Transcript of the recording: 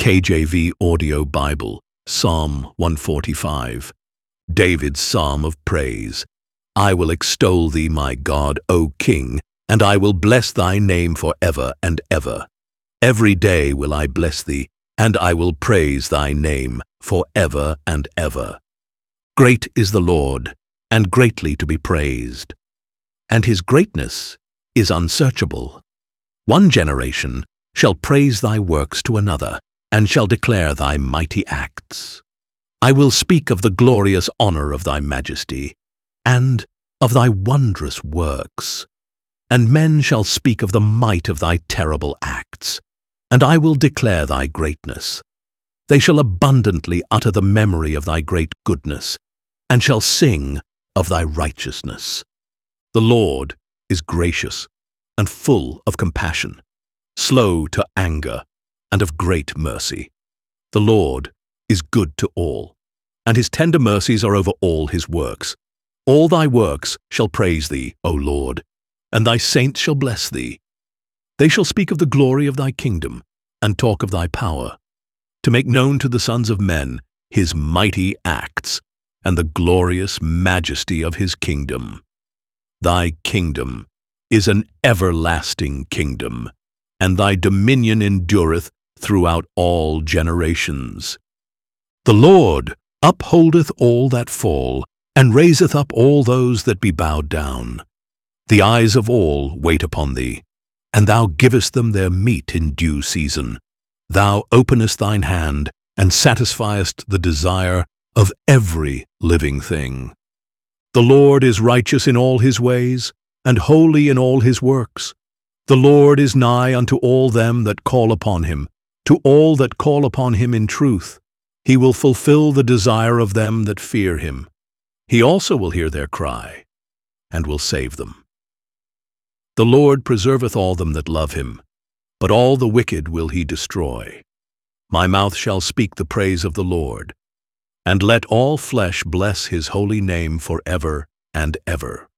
KJV Audio Bible, Psalm 145. David's Psalm of Praise. I will extol thee, my God, O King, and I will bless thy name for ever and ever. Every day will I bless thee, and I will praise thy name for ever and ever. Great is the Lord, and greatly to be praised, and his greatness is unsearchable. One generation shall praise thy works to another, and shall declare thy mighty acts. I will speak of the glorious honor of thy majesty, and of thy wondrous works. And men shall speak of the might of thy terrible acts, and I will declare thy greatness. They shall abundantly utter the memory of thy great goodness, and shall sing of thy righteousness. The Lord is gracious and full of compassion, slow to anger, and of great mercy. The Lord is good to all, and his tender mercies are over all his works. All thy works shall praise thee, O Lord, and thy saints shall bless thee. They shall speak of the glory of thy kingdom, and talk of thy power, to make known to the sons of men his mighty acts, and the glorious majesty of his kingdom. Thy kingdom is an everlasting kingdom, and thy dominion endureth throughout all generations. The Lord upholdeth all that fall, and raiseth up all those that be bowed down. The eyes of all wait upon thee, and thou givest them their meat in due season. Thou openest thine hand, and satisfiest the desire of every living thing. The Lord is righteous in all his ways, and holy in all his works. The Lord is nigh unto all them that call upon him, to all that call upon him in truth. He will fulfill the desire of them that fear him. He also will hear their cry, and will save them. The Lord preserveth all them that love him, but all the wicked will he destroy. My mouth shall speak the praise of the Lord, and let all flesh bless his holy name for ever and ever.